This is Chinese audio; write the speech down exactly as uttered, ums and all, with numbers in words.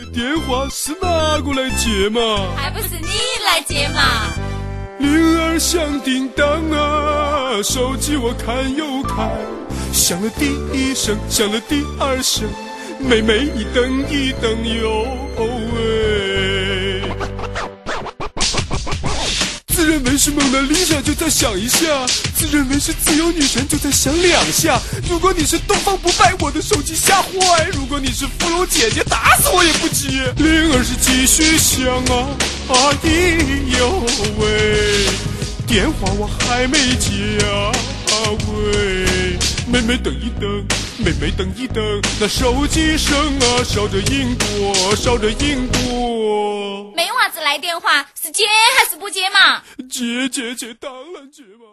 电话是哪个来接嘛？ 还不是你来接嘛？ 铃儿响叮当啊，手机我看又看，响了第一声，响了第二声，妹妹一等一等哟喂。自认为是蒙娜丽莎就再想一下，自认为是自由女神就再想两下。如果你是东方不败，我的手机吓坏；如果你是芙蓉姐姐，打死我也不接。铃儿是继续响啊，啊咦呦喂，电话我还没接啊啊喂，妹妹等一等，妹妹等一等，那手机声啊烧着音波，烧着音波。 没娃子来电话是接还是不接嘛？ 接接接，当然接嘛。